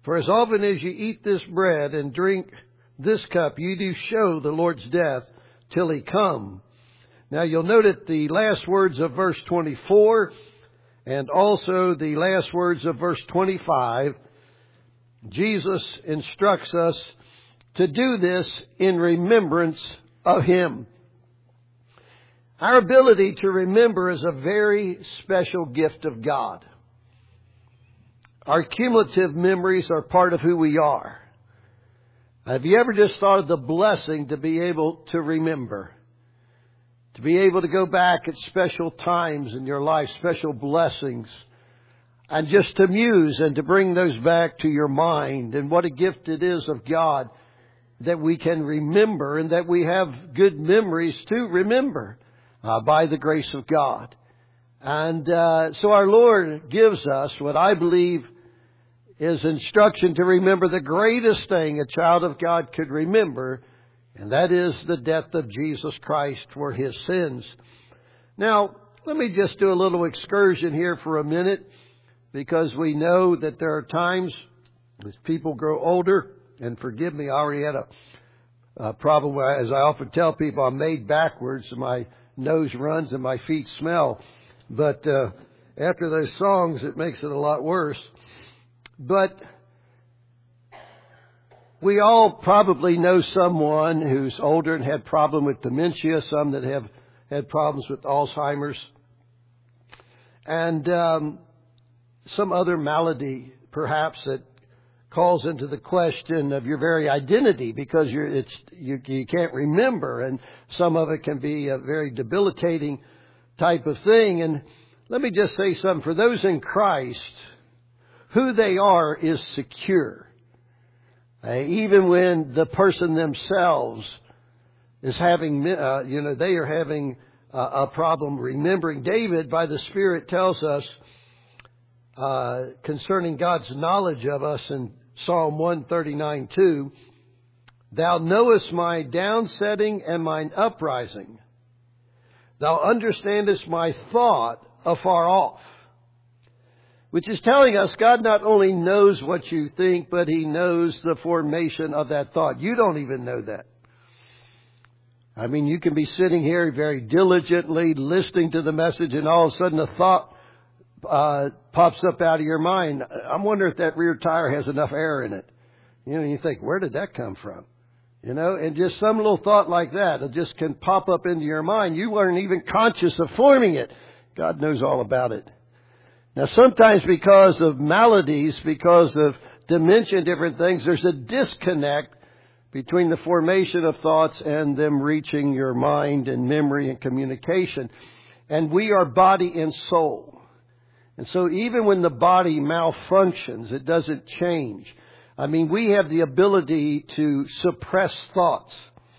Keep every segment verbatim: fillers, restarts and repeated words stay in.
For as often as you eat this bread and drink this cup, you do show the Lord's death till He come. Now you'll note at the last words of verse twenty-four and also the last words of verse twenty-five, Jesus instructs us to do this in remembrance of Him. Our ability to remember is a very special gift of God. Our cumulative memories are part of who we are. Have you ever just thought of the blessing to be able to remember? To be able to go back at special times in your life, special blessings, and just to muse and to bring those back to your mind. And what a gift it is of God that we can remember and that we have good memories to remember uh, by the grace of God. And uh, so our Lord gives us what I believe is instruction to remember the greatest thing a child of God could remember, and that is the death of Jesus Christ for his sins. Now, let me just do a little excursion here for a minute, because we know that there are times as people grow older, and forgive me, I already had a, a problem where, as I often tell people, I'm made backwards, so my nose runs and my feet smell. But uh, after those songs, it makes it a lot worse. But we all probably know someone who's older and had problem with dementia, some that have had problems with Alzheimer's, and um, some other malady, perhaps, that calls into the question of your very identity, because you're, it's, you, you can't remember, and some of it can be a very debilitating type of thing. And let me just say something. For those in Christ, who they are is secure. Uh, even when the person themselves is having, uh, you know, they are having uh, a problem remembering. David, by the Spirit, tells us uh, concerning God's knowledge of us in Psalm one thirty-nine two, Thou knowest my downsetting and mine uprising. Thou understandest my thought afar off. Which is telling us God not only knows what you think, but He knows the formation of that thought. You don't even know that. I mean, you can be sitting here very diligently listening to the message, and all of a sudden a thought uh, pops up out of your mind. I'm wondering if that rear tire has enough air in it. You know, you think, where did that come from? You know, and just some little thought like that, it just can pop up into your mind. You weren't even conscious of forming it. God knows all about it. Now, sometimes because of maladies, because of dementia and different things, there's a disconnect between the formation of thoughts and them reaching your mind and memory and communication. And we are body and soul. And so even when the body malfunctions, it doesn't change. I mean, we have the ability to suppress thoughts.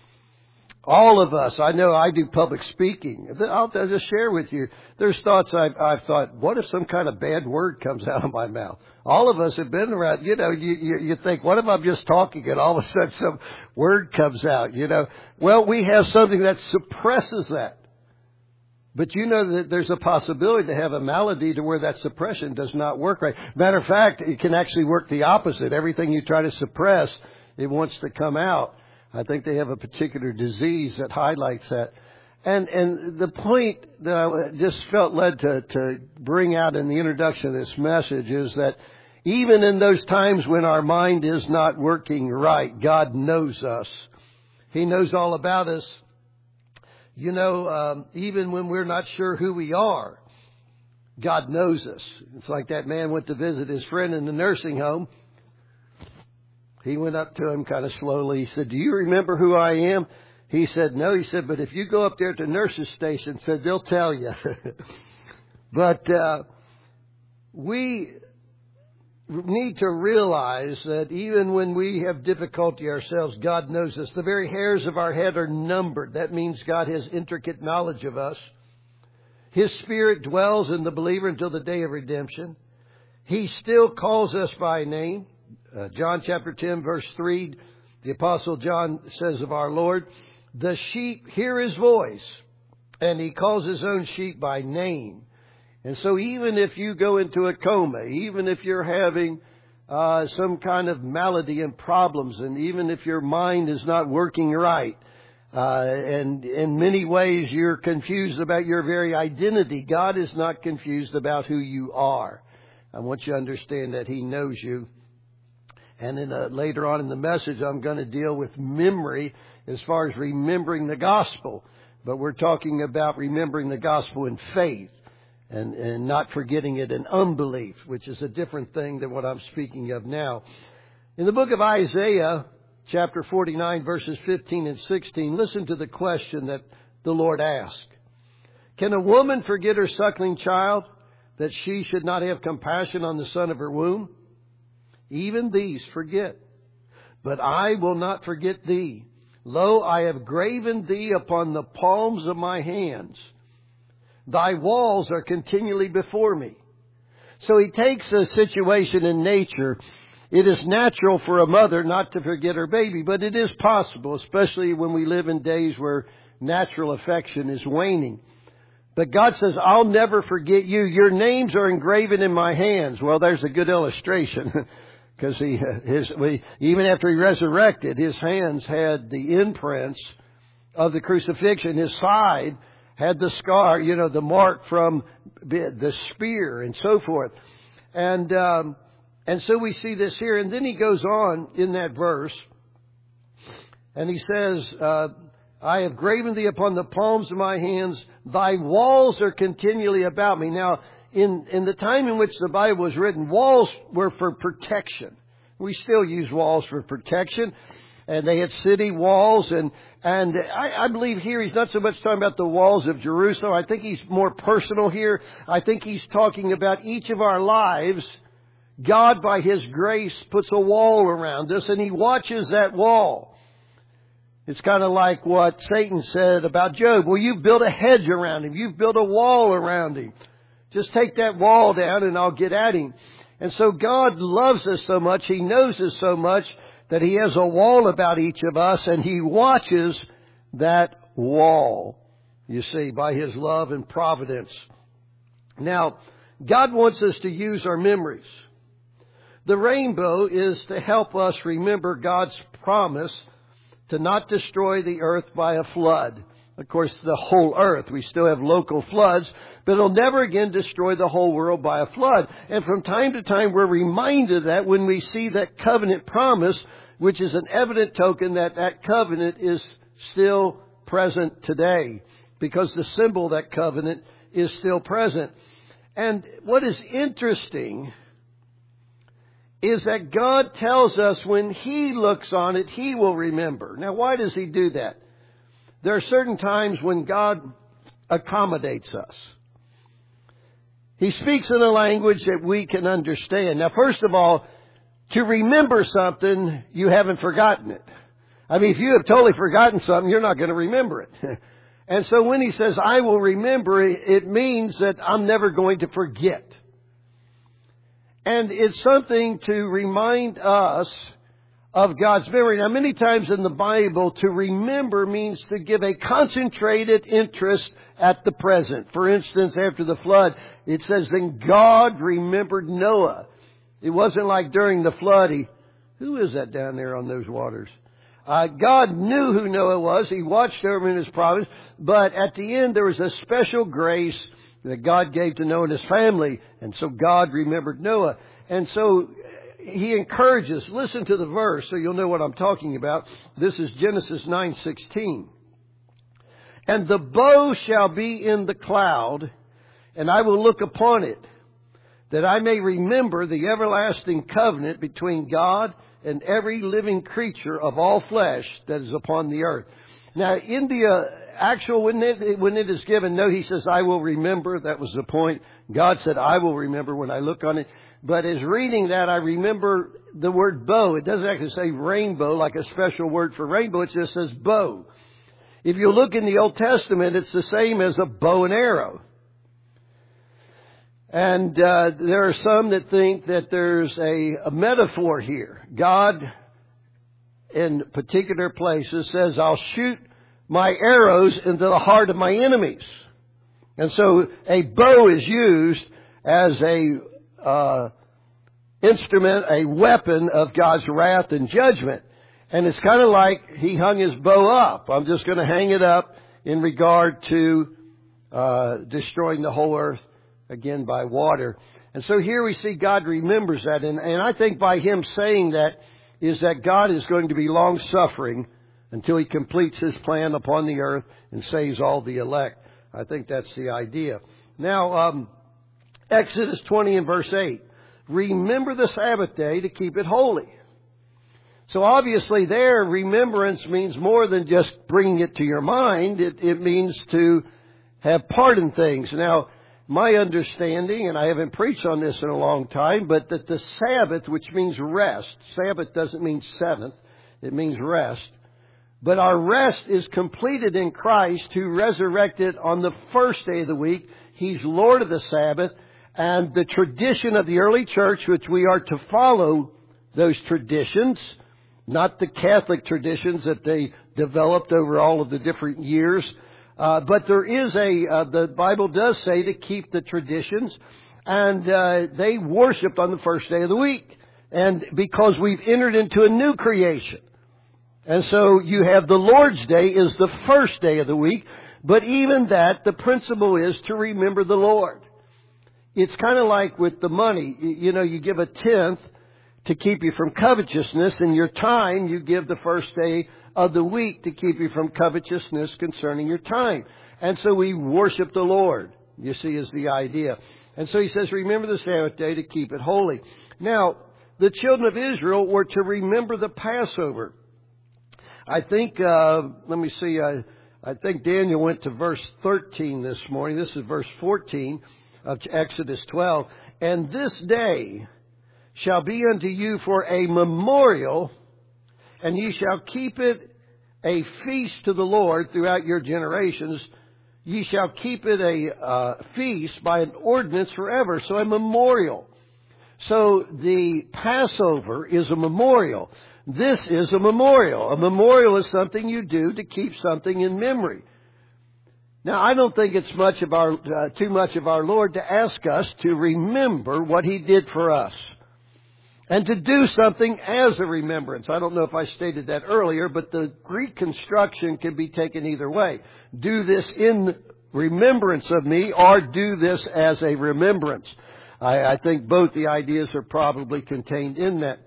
All of us, I know I do public speaking. I'll just share with you. There's thoughts I've, I've thought, what if some kind of bad word comes out of my mouth? All of us have been around, you know, you, you, you think, what if I'm just talking and all of a sudden some word comes out, you know? Well, we have something that suppresses that. But you know that there's a possibility to have a malady to where that suppression does not work right. Matter of fact, it can actually work the opposite. Everything you try to suppress, it wants to come out. I think they have a particular disease that highlights that. And and the point that I just felt led to, to bring out in the introduction of this message is that even in those times when our mind is not working right, God knows us. He knows all about us. You know, um, even when we're not sure who we are, God knows us. It's like that man went to visit his friend in the nursing home. He went up to him kind of slowly. He said, do you remember who I am? He said, no. He said, but if you go up there to the nurse's station, said they'll tell you. But uh, we need to realize that even when we have difficulty ourselves, God knows us. The very hairs of our head are numbered. That means God has intricate knowledge of us. His Spirit dwells in the believer until the day of redemption. He still calls us by name. Uh, John chapter ten, verse three, the Apostle John says of our Lord, the sheep hear His voice, and He calls His own sheep by name. And so even if you go into a coma, even if you're having uh, some kind of malady and problems. And even if your mind is not working right, uh, and in many ways you're confused about your very identity, God is not confused about who you are. I want you to understand that He knows you. And then uh, later on in the message, I'm going to deal with memory as far as remembering the gospel. But we're talking about remembering the gospel in faith and, and not forgetting it in unbelief, which is a different thing than what I'm speaking of now. In the book of Isaiah, chapter forty-nine, verses fifteen and sixteen, listen to the question that the Lord asked. Can a woman forget her suckling child, that she should not have compassion on the son of her womb? Even these forget, but I will not forget thee. Lo, I have graven thee upon the palms of my hands. Thy walls are continually before me. So he takes a situation in nature. It is natural for a mother not to forget her baby, but it is possible, especially when we live in days where natural affection is waning. But God says, I'll never forget you. Your names are engraven in my hands. Well, there's a good illustration. Because he, his, we, even after he resurrected, his hands had the imprints of the crucifixion. His side had the scar, you know, the mark from the spear and so forth. And, um, and so we see this here. And then he goes on in that verse and he says, uh, I have graven thee upon the palms of my hands. Thy walls are continually about me. Now, In, in the time in which the Bible was written, walls were for protection. We still use walls for protection. And they had city walls. And, and I, I believe here he's not so much talking about the walls of Jerusalem. I think he's more personal here. I think he's talking about each of our lives. God, by His grace, puts a wall around us and He watches that wall. It's kind of like what Satan said about Job. Well, you've built a hedge around him. You've built a wall around him. Just take that wall down and I'll get at him. And so God loves us so much, He knows us so much that He has a wall about each of us and He watches that wall, you see, by His love and providence. Now, God wants us to use our memories. The rainbow is to help us remember God's promise to not destroy the earth by a flood. Of course, the whole earth. We still have local floods, but it'll never again destroy the whole world by a flood. And from time to time, we're reminded of that when we see that covenant promise, which is an evident token that that covenant is still present today, because the symbol of that covenant is still present. And what is interesting is that God tells us when He looks on it, He will remember. Now, why does He do that? There are certain times when God accommodates us. He speaks in a language that we can understand. Now, first of all, to remember something, you haven't forgotten it. I mean, if you have totally forgotten something, you're not going to remember it. And so when He says, I will remember, it means that I'm never going to forget. And it's something to remind us of God's memory. Now, many times in the Bible, to remember means to give a concentrated interest at the present. For instance, after the flood, it says, then God remembered Noah. It wasn't like during the flood, he, who is that down there on those waters? Uh, God knew who Noah was. He watched over him in His providence. But at the end, there was a special grace that God gave to Noah and his family. And so God remembered Noah. And so He encourages, listen to the verse so you'll know what I'm talking about. This is Genesis nine sixteen. And the bow shall be in the cloud, and I will look upon it, that I may remember the everlasting covenant between God and every living creature of all flesh that is upon the earth. Now, in the uh, actual, when it, when it is given, note He says, I will remember. That was the point. God said, I will remember when I look on it. But as reading that, I remember the word bow. It doesn't actually say rainbow, like a special word for rainbow. It just says bow. If you look in the Old Testament, it's the same as a bow and arrow. And uh, there are some that think that there's a, a metaphor here. God, in particular places, says, I'll shoot my arrows into the heart of my enemies. And so a bow is used as a uh, instrument, a weapon of God's wrath and judgment. And it's kind of like he hung his bow up. I'm just going to hang it up in regard to uh, destroying the whole earth again by water. And so here we see God remembers that. And, and I think by him saying that is that God is going to be long-suffering until he completes his plan upon the earth and saves all the elect. I think that's the idea. Now, um, Exodus twenty and verse eight. Remember the Sabbath day to keep it holy. So obviously there, remembrance means more than just bringing it to your mind. It, it means to have part in things. Now, my understanding, and I haven't preached on this in a long time, but that the Sabbath, which means rest, Sabbath doesn't mean seventh, it means rest. But our rest is completed in Christ, who resurrected on the first day of the week. He's Lord of the Sabbath. And the tradition of the early church, which we are to follow those traditions, not the Catholic traditions that they developed over all of the different years. Uh, but there is a, uh, the Bible does say to keep the traditions. And uh, they worshiped on the first day of the week. And because we've entered into a new creation. And so you have the Lord's Day is the first day of the week. But even that, the principle is to remember the Lord. It's kind of like with the money. You know, you give a tenth to keep you from covetousness, and your time you give the first day of the week to keep you from covetousness concerning your time. And so we worship the Lord, you see, is the idea. And so he says, remember the Sabbath day to keep it holy. Now, the children of Israel were to remember the Passover. I think, uh, let me see, I, I think Daniel went to verse thirteen this morning. This is verse fourteen of Exodus twelve. And this day shall be unto you for a memorial, and ye shall keep it a feast to the Lord throughout your generations. Ye shall keep it a uh, feast by an ordinance forever. So a memorial. So the Passover is a memorial. This is a memorial. A memorial is something you do to keep something in memory. Now, I don't think it's much of our, uh, too much of our Lord to ask us to remember what He did for us. And to do something as a remembrance. I don't know if I stated that earlier, but the Greek construction can be taken either way. Do this in remembrance of me, or do this as a remembrance. I, I think both the ideas are probably contained in that.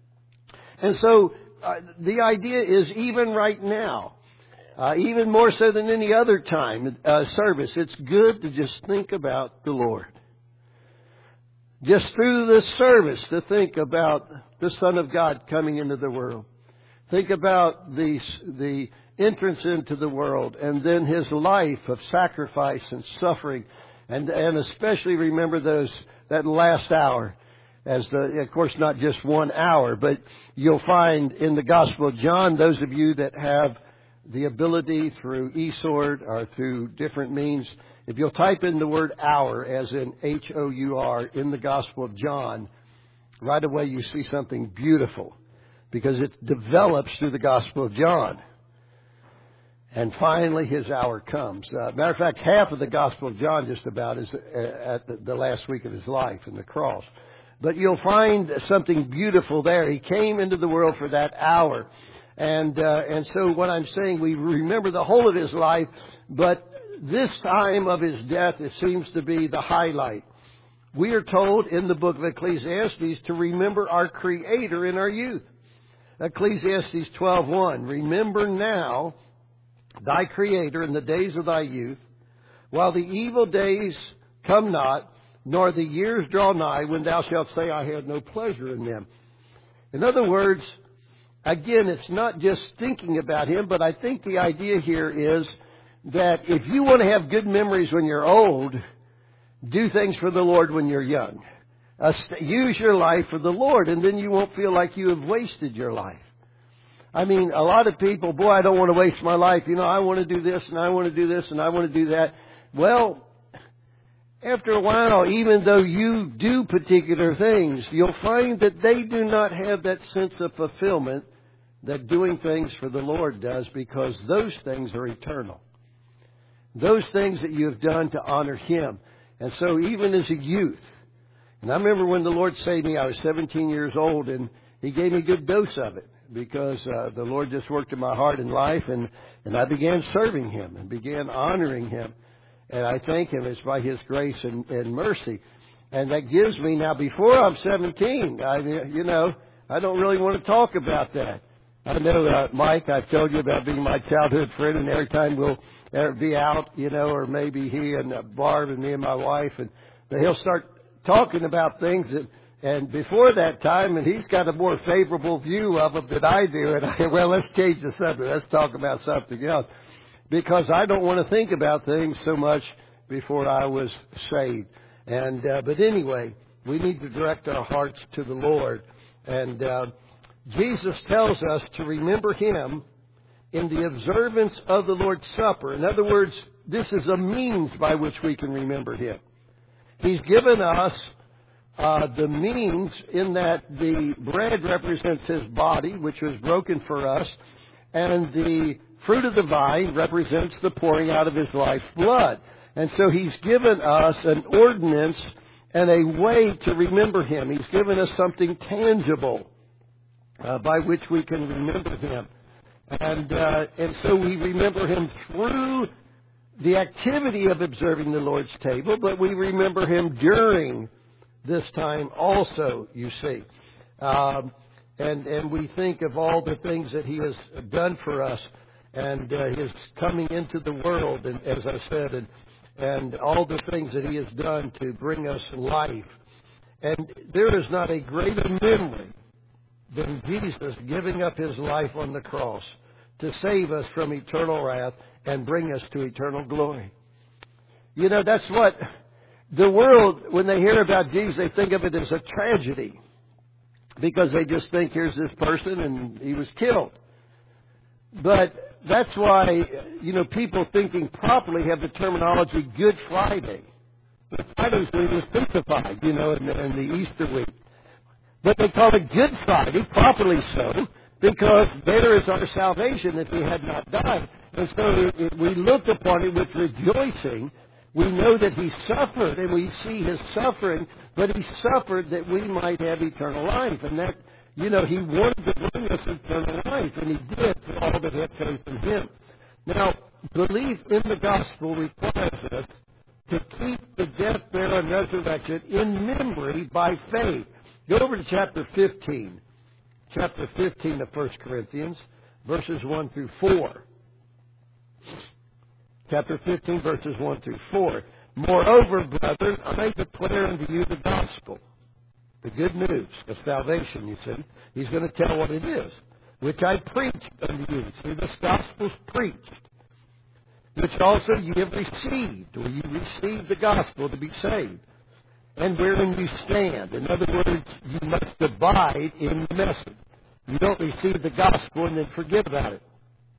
And so uh, the idea is even right now, uh, even more so than any other time, uh, service, it's good to just think about the Lord. Just through this service to think about the Son of God coming into the world. Think about the, the entrance into the world, and then His life of sacrifice and suffering. And, and especially remember those, that last hour. As the, of course, not just one hour, but you'll find in the Gospel of John, those of you that have the ability through eSword or through different means, if you'll type in the word hour, as in H O U R, in the Gospel of John, right away you see something beautiful, because it develops through the Gospel of John. And finally, His hour comes. Uh, matter of fact, half of the Gospel of John just about is at the, the last week of His life in the cross. But you'll find something beautiful there. He came into the world for that hour. And uh, and so what I'm saying, we remember the whole of His life, but this time of His death, it seems to be the highlight. We are told in the book of Ecclesiastes to remember our Creator in our youth. Ecclesiastes twelve one, remember now thy Creator in the days of thy youth, while the evil days come not, nor the years draw nigh, when thou shalt say, I had no pleasure in them. In other words, again, it's not just thinking about Him, but I think the idea here is that if you want to have good memories when you're old, do things for the Lord when you're young. Uh, use your life for the Lord, and then you won't feel like you have wasted your life. I mean, a lot of people, boy, I don't want to waste my life. You know, I want to do this, and I want to do this, and I want to do that. Well, after a while, even though you do particular things, you'll find that they do not have that sense of fulfillment that doing things for the Lord does, because those things are eternal. Those things that you have done to honor Him. And so even as a youth, And I remember when the Lord saved me, I was seventeen years old, and He gave me a good dose of it because uh, the Lord just worked in my heart and life, and, and I began serving Him and began honoring Him. And I thank Him. It's by His grace and, and mercy. And that gives me, now before I'm seventeen, I, you know, I don't really want to talk about that. I know, uh, Mike, I've told you about being my childhood friend, and every time we'll uh, be out, you know, or maybe he and uh, Barb and me and my wife, and he'll start talking about things that, and before that time, and he's got a more favorable view of them than I do, and I, well, let's change the subject. Let's talk about something else. Because I don't want to think about things so much before I was saved. And, uh, but anyway, we need to direct our hearts to the Lord. And, uh, Jesus tells us to remember Him in the observance of the Lord's Supper. In other words, this is a means by which we can remember Him. He's given us uh, the means in that the bread represents His body, which was broken for us, and the fruit of the vine represents the pouring out of His life's blood. And so He's given us an ordinance and a way to remember Him. He's given us something tangible Uh, by which we can remember Him. And uh, and so we remember Him through the activity of observing the Lord's table, but we remember Him during this time also, you see. Um, and, and we think of all the things that He has done for us, and uh, His coming into the world, and as I said, and, and all the things that He has done to bring us life. And there is not a greater memory than Jesus giving up His life on the cross to save us from eternal wrath and bring us to eternal glory. You know, that's what the world, when they hear about Jesus, they think of it as a tragedy because they just think here's this person and he was killed. But that's why, you know, people thinking properly have the terminology Good Friday. But Friday's when He was crucified, you know, in the, in the Easter week. But they call it Good Friday, properly so, because there is our salvation if He had not died. And so if we look upon it with rejoicing. We know that He suffered, and we see His suffering, but He suffered that we might have eternal life. And that, you know, He wanted to bring us eternal life, and He did for all that have faith in Him. Now, belief in the gospel requires us to keep the death, burial, and resurrection in memory by faith. Go over to chapter fifteen. Chapter fifteen of First Corinthians, verses one through four. Chapter fifteen, verses one through four. Moreover, brethren, I declare unto you the gospel, the good news of salvation, you see. He's going to tell what it is, which I preached unto you. See, this gospel's preached, which also you have received, or you received the gospel to be saved. And wherein you stand. In other words, you must abide in the message. You don't receive the gospel and then forget about it.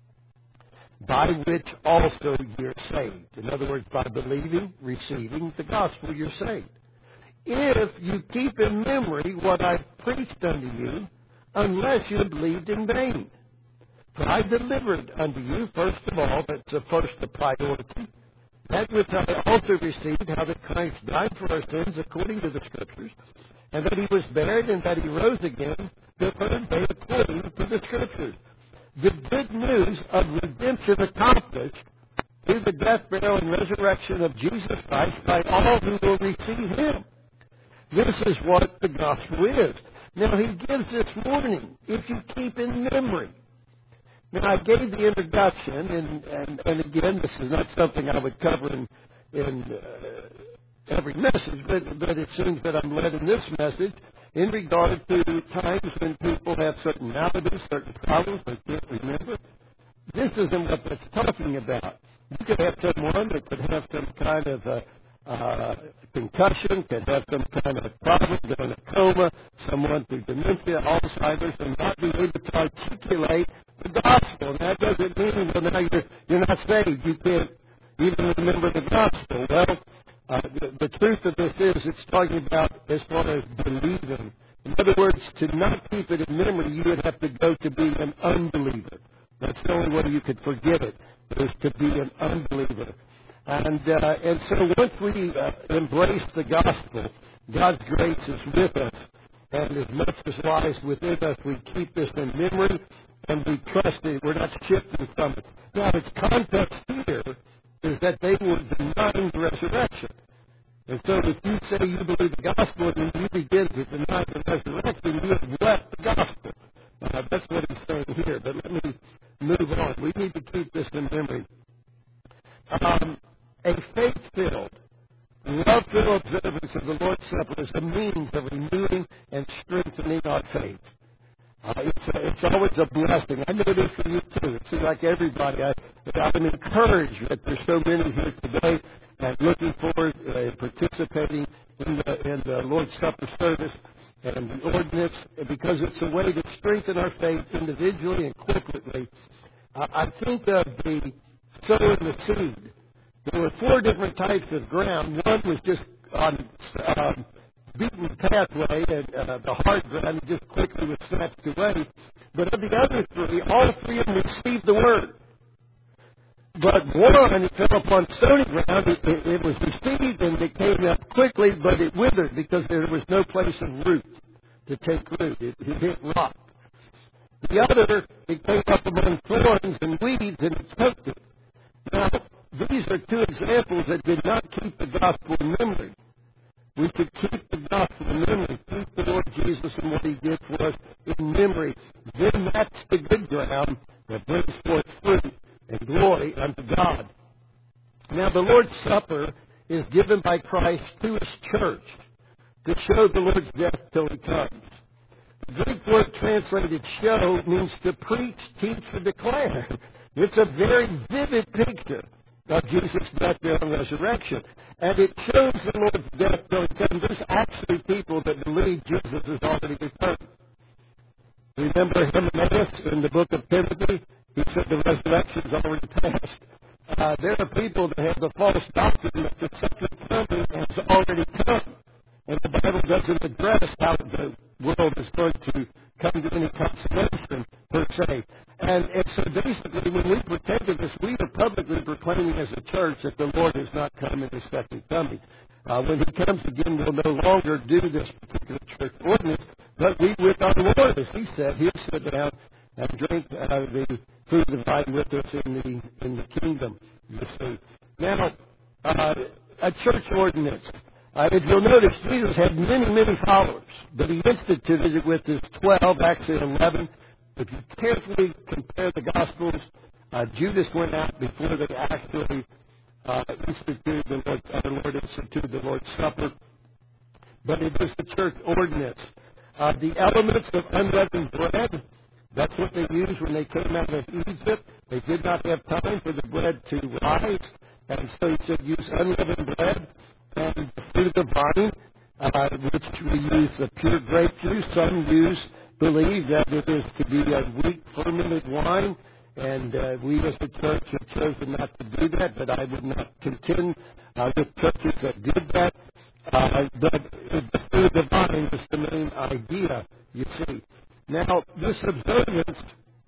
By which also you're saved. In other words, by believing, receiving the gospel, you're saved. If you keep in memory what I preached unto you, unless you believed in vain. For I delivered unto you, first of all, that's the first the priority, that which I also received, how that Christ died for our sins according to the Scriptures, and that He was buried, and that He rose again the third day according to the Scriptures. The good news of redemption accomplished through the death, burial, and resurrection of Jesus Christ by all who will receive Him. This is what the gospel is. Now, He gives this warning, if you keep in memory. Now, I gave the introduction, and, and, and again, this is not something I would cover in, in uh, every message, but, but it seems that I'm led in this message in regard to times when people have certain maladies, certain problems they can't remember. This isn't what that's talking about. You could have someone that could have some kind of a, uh, concussion, could have some kind of a problem, go in a coma, someone through dementia, Alzheimer's, and not be able to articulate the gospel. And that doesn't mean, well, now you're, you're not saved. You can't even remember the gospel. Well, uh, the, the truth of this is it's talking about as far as believing. In other words, to not keep it in memory, you would have to go to be an unbeliever. That's the only way you could forget it, is to be an unbeliever. And uh, and so once we uh, embrace the gospel, God's grace is with us, and as much as lies within us, we keep this in memory, and we trust it. We're not shifting from it. Now, its context here is that they were denying the resurrection. And so if you say you believe the gospel and you begin to deny the resurrection, you have left the gospel. Uh, that's what he's saying here. But let me move on. We need to keep this in memory. Um, a faith-filled, love-filled observance of the Lord's Supper is a means of renewing and strengthening our faith. Uh, it's, a, it's always a blessing. I know it is for you too. It seems like everybody. I, I'm encouraged that there's so many here today and looking forward to uh, participating in the, in the Lord's Supper service and the ordinance, because it's a way to strengthen our faith individually and corporately. Uh, I think of the sowing the seed. There were four different types of ground. One was just on um, beaten pathway, and uh, the hard ground just quickly was snatched away. But of the other three, all three of them received the word. But one, it fell upon stony ground. It, it, it was received and it came up quickly, but it withered because there was no place of root to take root. It, it hit rock. The other, it came up among thorns and weeds and it choked it. Now, these are two examples that did not keep the gospel in memory. We should keep the gospel in memory, keep the Lord Jesus and what he did for us in memory. Then that's the good ground that brings forth fruit and glory unto God. Now, the Lord's Supper is given by Christ to his church to show the Lord's death till he comes. The Greek word translated show means to preach, teach, or declare. It's a very vivid picture of Jesus' death, burial, and resurrection. And it shows the Lord's death till he comes. There's actually people that believe Jesus has already returned. Remember Hymenaeus in the book of Timothy? He said the resurrection's already passed. Uh, there are people that have the false doctrine that the second coming has already come. And the Bible doesn't address how the world is going to come to any consummation, per se. And, and so basically, when we partake of this, we are publicly proclaiming as a church that the Lord has not come in his second coming. Uh, when he comes again, we'll no longer do this particular church ordinance, but we with our Lord, as he said, he'll sit down and drink uh, the food of the vine with us in the in the kingdom, you see. Now, uh, a church ordinance. Uh, if you'll notice, Jesus had many, many followers, but he instituted it with his twelve, actually eleven. If you carefully compare the Gospels, uh, Judas went out before they actually uh, instituted the Lord, our Lord instituted the Lord's Supper. But it was the church ordinance. Uh, the elements of unleavened bread, that's what they used when they came out of Egypt. They did not have time for the bread to rise, and so he said use unleavened bread. And the fruit of the vine, uh, which we use the pure grape juice. Some use, believe that it is to be a weak fermented wine, and uh, we as the church have chosen not to do that, but I would not contend uh, with churches that did that. Uh, but the fruit of the vine is the main idea, you see. Now, this observance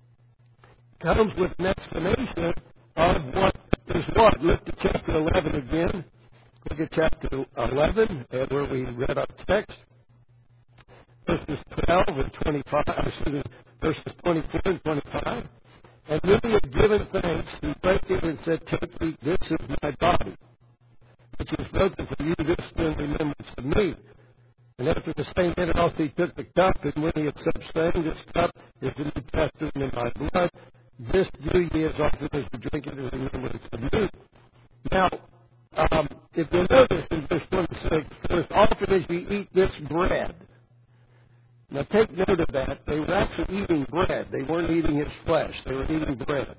comes with an explanation of what is what. Look at chapter eleven again. Look at chapter eleven, where we read our text, verses twelve and twenty-five, excuse me, verses twenty-four and twenty-five. And when he had given thanks, he broke it and said, take, eat, this is my body, which is broken for you, this do in remembrance of me. And after the same manner also he took the cup, and when he had said, saying, this cup is the New Testament in my blood, this do ye as often as you drink it in remembrance of me. Now, Um, if you notice in verse twenty-six, as often as you eat this bread. Now take note of that. They were actually eating bread. They weren't eating his flesh. They were eating bread.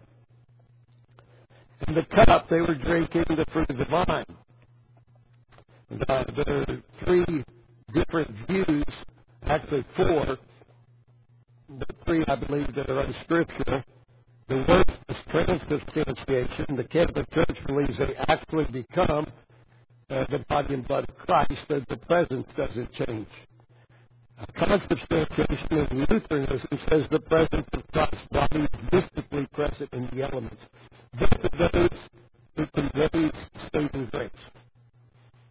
In the cup, they were drinking the fruit of the vine. And, uh, there are three different views, actually four, but three, I believe, that are unscriptural. The worst is transubstantiation. The Catholic Church believes they actually become uh, the body and blood of Christ, so the presence doesn't change. Uh, consubstantiation in Lutheranism says the presence of Christ's body is mystically present in the elements. Both of those who conveys saving grace.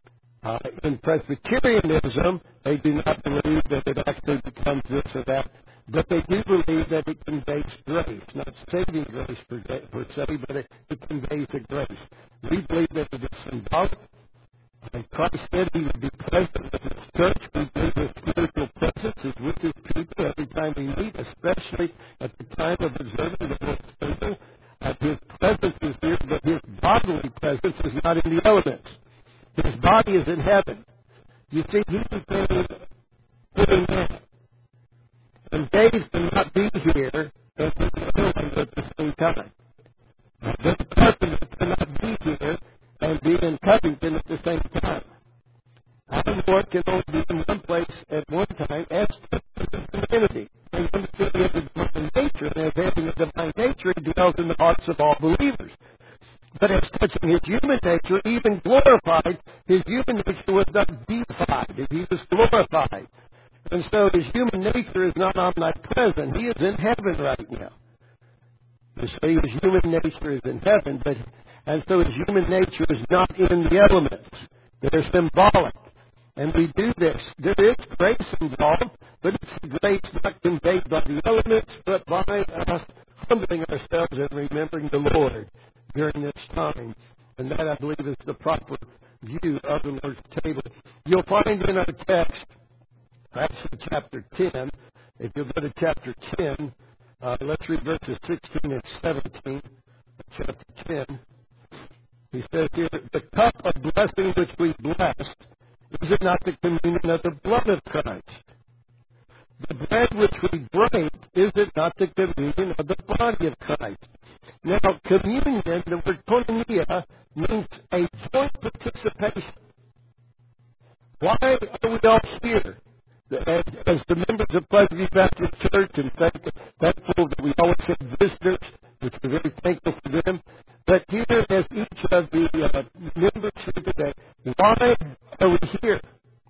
Uh, in Presbyterianism, they do not believe that it actually becomes this or that, but they do believe that it conveys grace, not saving grace per, per se, but it, it conveys a grace. We believe that it is symbolic, and Christ said he would be present with his church. We believe his spiritual presence is with his people every time we meet, especially at the time of observing the Lord's Table. Uh, his presence is here, but his bodily presence is not in the elements. His body is in heaven. You see, he became living man. And Dave cannot be here and be healing at the same time. This person cannot be here and be in Covington at the same time. Our Lord can only be in one place at one time as divinity. And understand he has a divine nature, and as having a divine nature, he dwells in the hearts of all believers. But as touching his human nature, even glorified, his human nature was not deified. He was glorified. And so his human nature is not omnipresent. He is in heaven right now. You see, his human nature is in heaven, but and so his human nature is not in the elements. They're symbolic. And we do this. There is grace involved, but it's grace not conveyed by the elements, but by us humbling ourselves and remembering the Lord during this time. And that, I believe, is the proper view of the Lord's table. You'll find in our text, actually chapter ten, if you'll go to chapter ten, uh, let's read verses sixteen and seventeen, chapter ten. He says here, the cup of blessing which we blessed, is it not the communion of the blood of Christ? The bread which we break, is it not the communion of the body of Christ? Now, communion, the word koinonia, means a joint participation. Why are we all here? As, as the members of Pleasant View Baptist Church, and thank, thankful that we always have visitors, which we're very thankful for them. But here, as each of the uh, members here today, why are we here?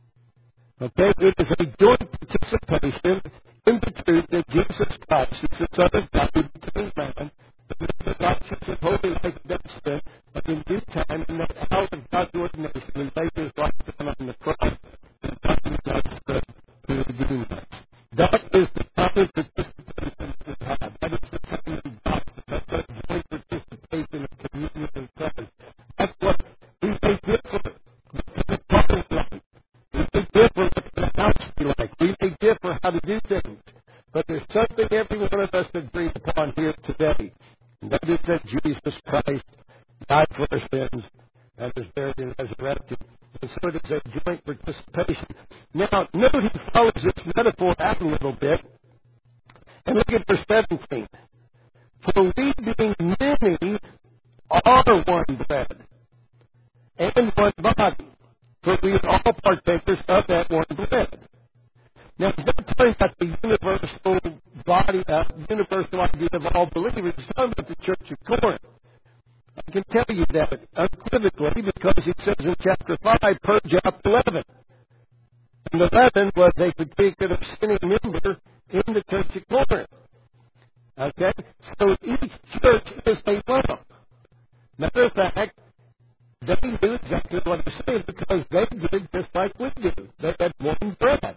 Okay, it is a joint participation in the truth that Jesus Christ is the Son of God who became man, the righteous and holy life that sin, but in due time, in that hour of God's ordination, he laid his life down on the cross, and God himself stood to redeem us. That is the common participation we have. That is the common gospel. That's that joint participation of communion in Christ. That's what we may differ. We may differ like. We may differ what the house be like. We may differ how to do things. But there's something every one of us agrees upon here today. And that is that Jesus Christ died for our sins and was buried and resurrected. And so it is a joint participation. Now, note he follows this metaphor out a little bit. And look at verse seventeen. For we being many are one bread and one body. For we are all partakers of that one bread. Now, he's not talking about the universal body, uh, universal idea of all believers. He's talking about the Church of Corinth. I can tell you that unequivocally because he says in chapter five, purge out the leaven. And the leaven was a particular sinning member in the Church of Corinth. Okay? So each church is a lump. Matter of fact, they knew exactly what he's saying because they did just like we do. They had one bread.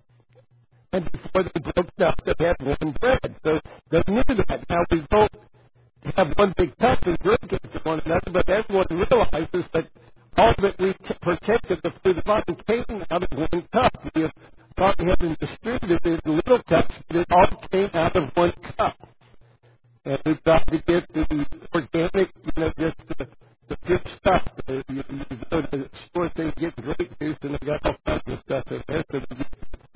And before they broke it up, they had one bread. So they knew that. Now we don't have one big cup and drink it to one another, but everyone realizes that all that we t- partake of the food of body came out of one cup. We have gone ahead and distributed it in little cups, but it all came out of one cup. And we've got to get the organic, you know, just the, the good stuff. The, you, you go to the store and get grape juice, and they got all kinds of stuff in there. So we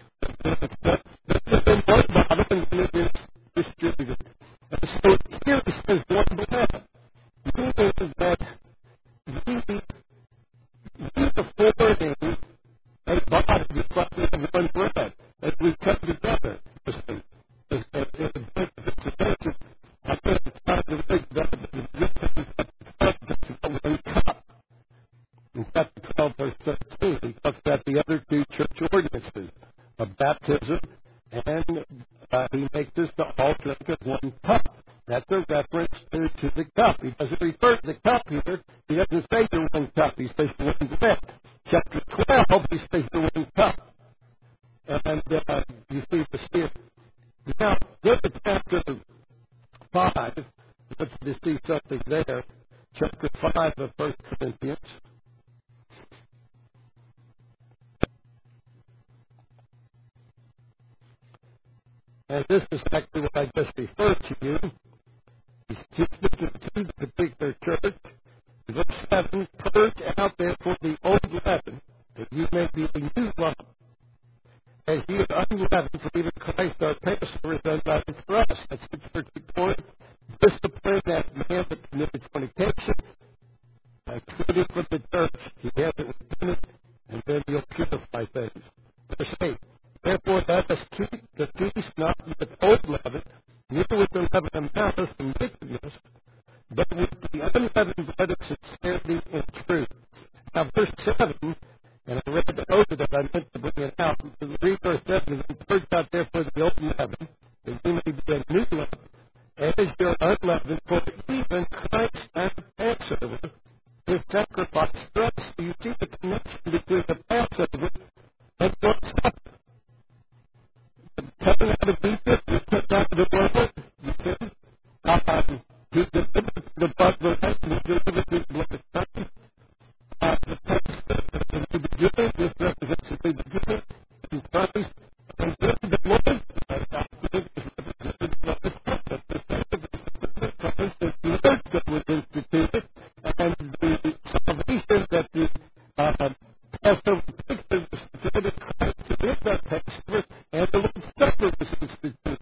get in one bottle and then it's distributed. And so here it says one bread. Meaning that we, we affording a body reflecting of one bread as we come together. As, as, as, as, as, as, as, I think it's time to think that the one cup. In chapter twelve, verse thirteen, he talks about the other two church ordinances of baptism, and uh, he makes us to all drink of one cup. That's a reference to, to the cup. He doesn't refer to the cup here. He doesn't say to one cup. He says one bread. Chapter twelve, he says the one cup. And uh, you see the spirit. Now, go to chapter five. Let's just see something there. Chapter five of First Corinthians. And this is actually what I just referred to you. He's speaking to the particular church. Verse seven, purge out therefore the old leaven, that you may be a new lump. As you are unleavened, for even Christ our Passover is unleavened for us. That's the church report. Discipline that man that committed fornication. Excluded from the church. He has it repented, and then he'll purify things. Verse eight. Therefore, let us keep the feast not with old leaven, neither with the leaven of malice and wickedness, but with the unleavened bread of sincerity and truth. Now, verse seven, and I read the over that I meant to bring it out. Read verse seven, and purge out therefore the old leaven, that you may be a new lump, as your unleavened, for even Christ our Passover is sacrificed for us. So you see the connection between the Passover and God's supper. Coming out of Egypt, you put out of the world, you see, um, he delivered the blood of the life, and he delivered the blood of Christ. Uh, the text in the beginning, this represents the beginning in Christ, and then the Lord, uh, this represents the blood of Christ. The Christ is the Lord that was instituted, and the salvation that the uh, Passover picture was instituted, Christ is that Passover, and the Lord's Supper was instituted.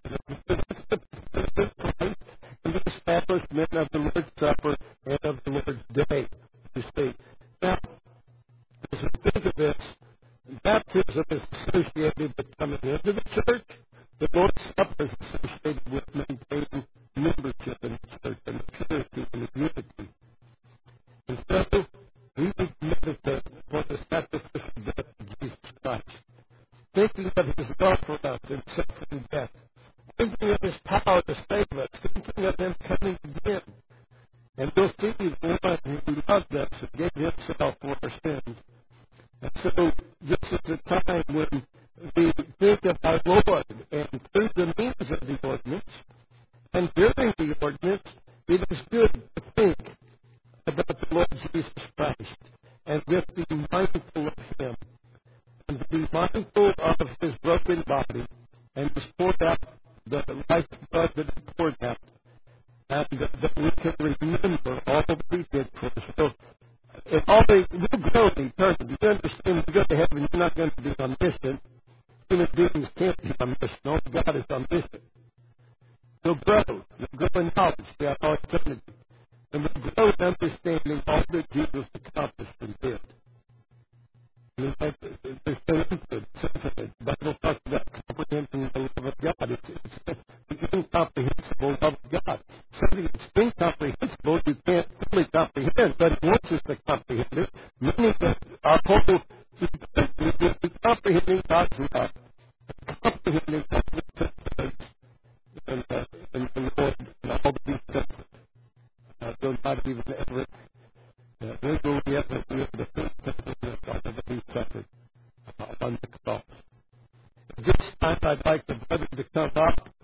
The Christ and the establishment of the Lord's Supper and of the Lord's Day, you see. Now, as we think of this, baptism is associated with coming into the church. The Lord's Supper is associated with maintaining membership in the church and purity and unity. And so, we need to meditate upon the sacrificial death of Jesus Christ, thinking of his love for us in suffering death, thinking of his power to save us, thinking of him coming again. And we'll see the one who loved us and gave himself for our sins. And so this is a time when we think of our Lord, and through the means of the ordinance, and during the ordinance, it is good to think about the Lord Jesus Christ, and just be mindful of him, and to be mindful of his broken body, and his poured out, the life blood that he poured out, and that we can remember all that we did for us. So, if all they will grow in eternity, you understand when you go to heaven, you're not going to be omniscient. Human beings can't be omniscient. Only God is omniscient. You'll grow. You'll grow in knowledge throughout all eternity. And we'll grow in understanding all that Jesus accomplished and did. There's so infinite, infinite. The Bible talks about comprehending the love of God. It's, it's the incomprehensible love of God. Something that's incomprehensible you can't fully comprehend, but he wants us to comprehend it. Meaning that our whole existence will be comprehending God's love, comprehending God's love, and, uh, and, and Lord, and all that he's done. Uh, though not even ever. Uh, when will we ever be able to think of God that he suffered uh, on the cross? At this time, I'd like the brother to come up.